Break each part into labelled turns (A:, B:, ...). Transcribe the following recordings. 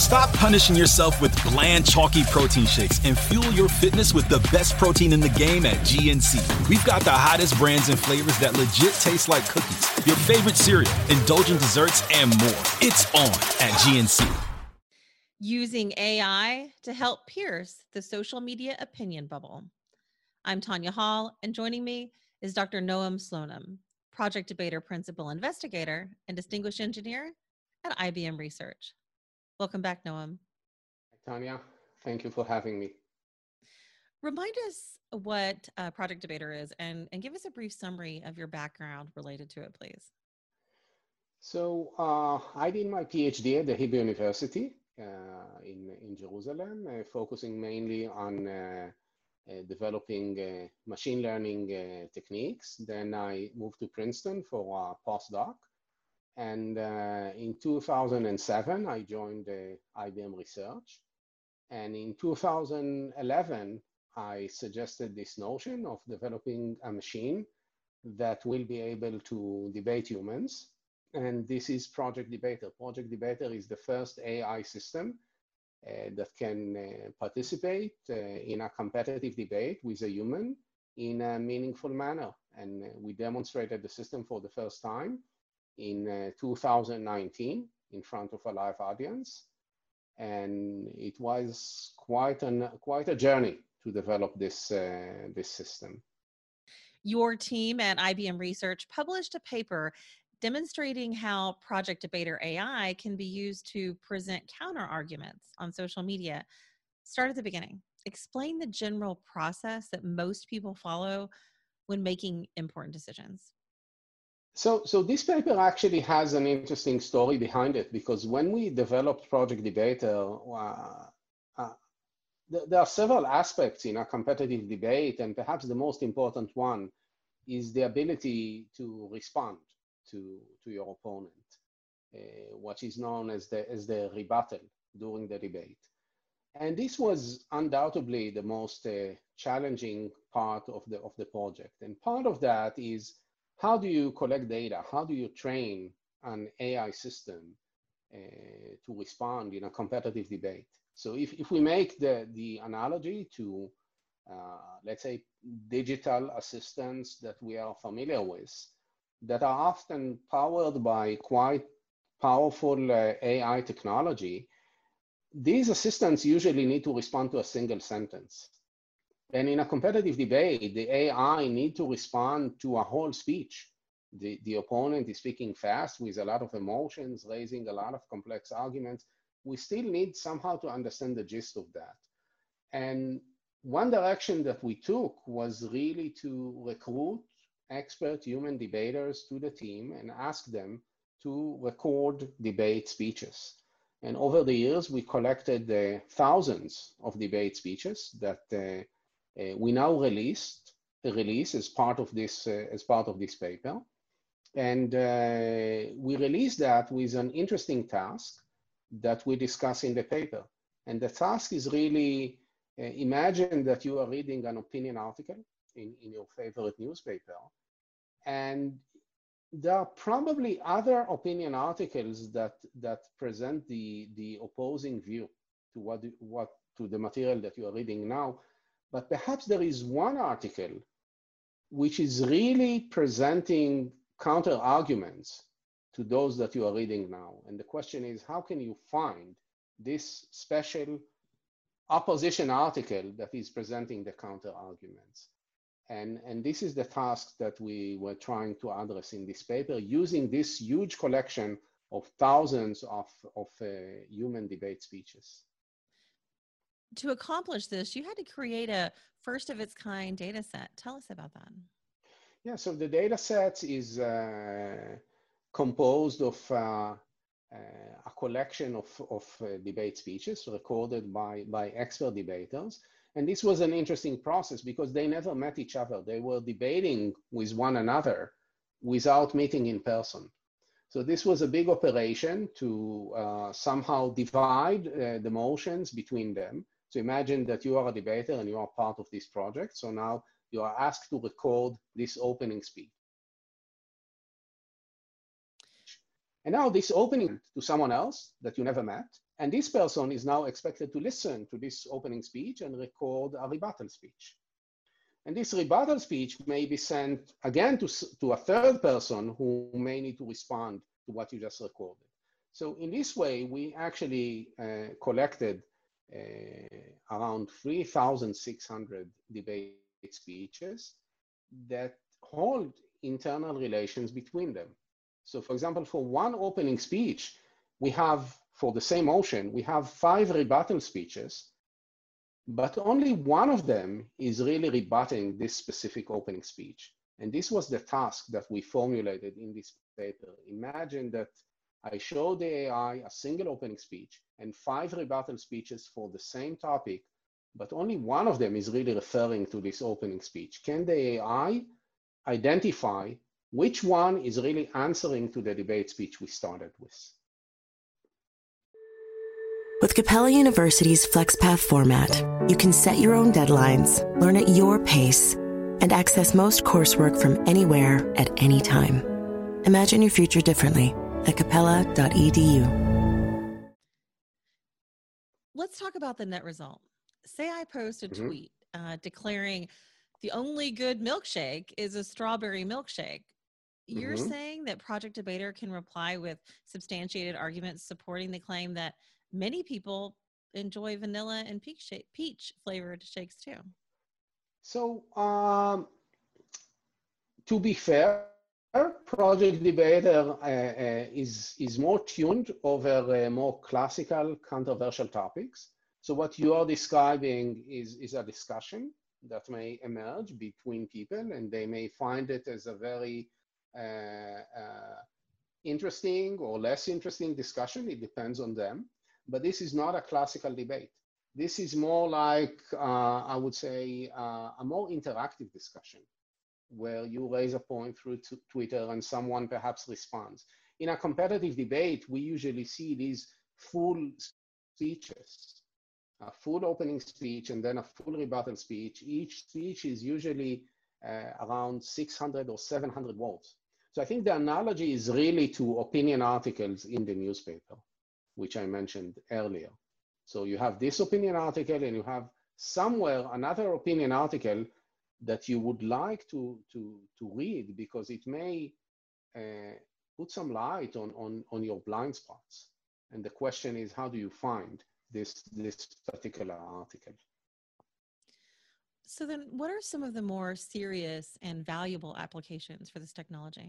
A: Stop punishing yourself with bland, chalky protein shakes and fuel your fitness with the best protein in the game at GNC. We've got the hottest brands and flavors that legit taste like cookies, your favorite cereal, indulgent desserts, and more. It's on at GNC.
B: Using AI to help pierce the social media opinion bubble. I'm Tanya Hall, and joining me is Dr. Noam Slonim, project debater, principal investigator, and distinguished engineer at IBM Research. Welcome back, Noam.
C: Tanya, thank you for having me.
B: Remind us what project debater is and give us a brief summary of your background related to it, please.
C: So I did my PhD at the Hebrew University in Jerusalem, focusing mainly on developing machine learning techniques. Then I moved to Princeton for a postdoc. And in 2007, I joined IBM Research. And in 2011, I suggested this notion of developing a machine that will be able to debate humans. And this is Project Debater. Project Debater is the first AI system that can participate in a competitive debate with a human in a meaningful manner. And we demonstrated the system for the first time in 2019 in front of a live audience. And it was quite a journey to develop this system.
B: Your team at IBM Research published a paper demonstrating how Project Debater AI can be used to present counter arguments on social media. Start at the beginning. Explain the general process that most people follow when making important decisions.
C: So this paper actually has an interesting story behind it, because when we developed Project Debater, there are several aspects in a competitive debate, and perhaps the most important one is the ability to respond to your opponent, what is known as the rebuttal during the debate. And this was undoubtedly the most challenging part of the project. And part of that is, how do you collect data? How do you train an AI system to respond in a competitive debate? So if we make the analogy to, let's say, digital assistants that we are familiar with, that are often powered by quite powerful AI technology, these assistants usually need to respond to a single sentence. And in a competitive debate, the AI need to respond to a whole speech. The opponent is speaking fast with a lot of emotions, raising a lot of complex arguments. We still need somehow to understand the gist of that. And one direction that we took was really to recruit expert human debaters to the team and ask them to record debate speeches. And over the years, we collected thousands of debate speeches that we now release as part of this paper. And we released that with an interesting task that we discuss in the paper. And the task is really, imagine that you are reading an opinion article in your favorite newspaper. And there are probably other opinion articles that present the opposing view to the material that you are reading now. But perhaps there is one article which is really presenting counter arguments to those that you are reading now. And the question is, how can you find this special opposition article that is presenting the counter arguments? And this is the task that we were trying to address in this paper, using this huge collection of thousands of human debate speeches.
B: To accomplish this, you had to create a first of its kind data set. Tell us about that.
C: Yeah, so the data set is composed of a collection of debate speeches recorded by expert debaters. And this was an interesting process because they never met each other. They were debating with one another without meeting in person. So this was a big operation to somehow divide the motions between them. So imagine that you are a debater and you are part of this project. So now you are asked to record this opening speech. And now this opening to someone else that you never met, And this person is now expected to listen to this opening speech and record a rebuttal speech. And this rebuttal speech may be sent again to a third person who may need to respond to what you just recorded. So in this way, we actually collected around 3,600 debate speeches that hold internal relations between them. So for example, for one opening speech, we have, for the same motion, we have 5 rebuttal speeches, but only one of them is really rebutting this specific opening speech. And this was the task that we formulated in this paper. Imagine that I show the AI a single opening speech and 5 rebuttal speeches for the same topic, but only one of them is really referring to this opening speech. Can the AI identify which one is really answering to the debate speech we started with?
D: With Capella University's FlexPath format, you can set your own deadlines, learn at your pace, and access most coursework from anywhere at any time. Imagine your future differently at capella.edu.
B: Let's talk about the net result. Say I post a tweet declaring the only good milkshake is a strawberry milkshake. You're saying that Project Debater can reply with substantiated arguments supporting the claim that many people enjoy vanilla and peach flavored shakes too.
C: So to be fair, Project Debater is more tuned over more classical controversial topics. So what you are describing is a discussion that may emerge between people, and they may find it as a very interesting or less interesting discussion. It depends on them. But this is not a classical debate. This is more like, I would say, a more interactive discussion where you raise a point through Twitter and someone perhaps responds. In a competitive debate, we usually see these full speeches, a full opening speech and then a full rebuttal speech. Each speech is usually around 600 or 700 words. So I think the analogy is really to opinion articles in the newspaper, which I mentioned earlier. So you have this opinion article and you have somewhere another opinion article that you would like to read because it may put some light on your blind spots. And the question is, how do you find this particular article?
B: So then what are some of the more serious and valuable applications for this technology?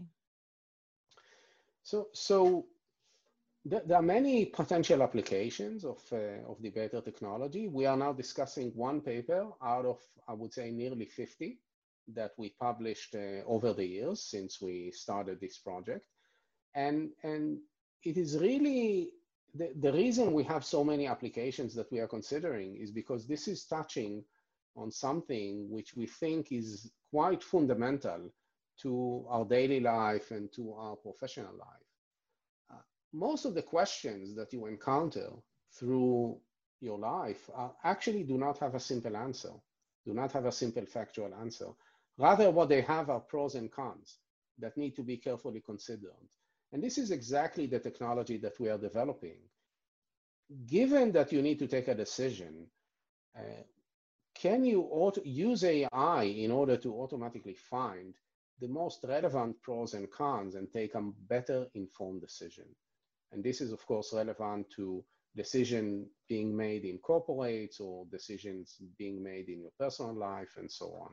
C: So there are many potential applications of debater technology. We are now discussing one paper out of, I would say, nearly 50 that we published over the years since we started this project. And it is really, the reason we have so many applications that we are considering is because this is touching on something which we think is quite fundamental to our daily life and to our professional life. Most of the questions that you encounter through your life actually do not have a simple answer, do not have a simple factual answer. Rather, what they have are pros and cons that need to be carefully considered. And this is exactly the technology that we are developing. Given that you need to take a decision, can you use AI in order to automatically find the most relevant pros and cons and take a better informed decision? And this is, of course, relevant to decisions being made in corporates or decisions being made in your personal life and so on.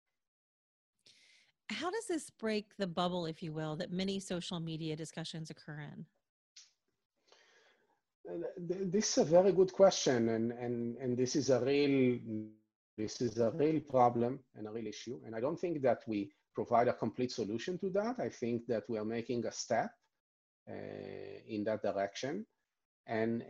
B: How does this break the bubble, if you will, that many social media discussions occur in?
C: This is a very good question, and this is a real problem and a real issue. And I don't think that we provide a complete solution to that. I think that we are making a step in that direction, and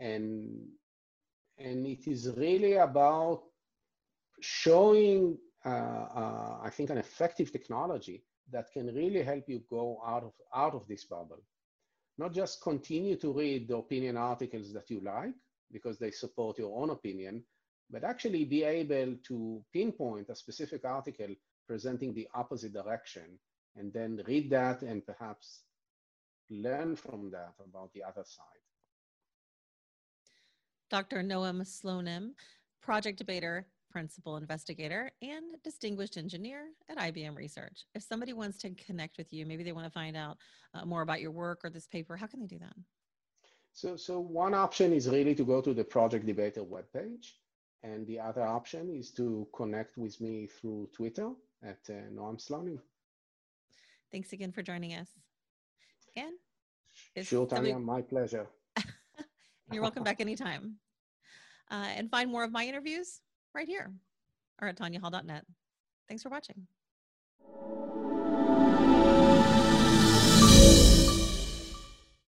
C: it is really about showing, I think, an effective technology that can really help you go out of this bubble. Not just continue to read the opinion articles that you like because they support your own opinion, but actually be able to pinpoint a specific article presenting the opposite direction and then read that and perhaps learn from that about the other side.
B: Dr. Noam Slonim, project debater, principal investigator, and distinguished engineer at IBM Research. If somebody wants to connect with you, maybe they want to find out more about your work or this paper, how can they do that?
C: So one option is really to go to the Project Debater webpage. And the other option is to connect with me through Twitter at Noam Slonim.
B: Thanks again for joining us. Again,
C: sure, Tanya, my pleasure.
B: You're welcome back anytime. And find more of my interviews right here or at tanyahall.net. Thanks for watching.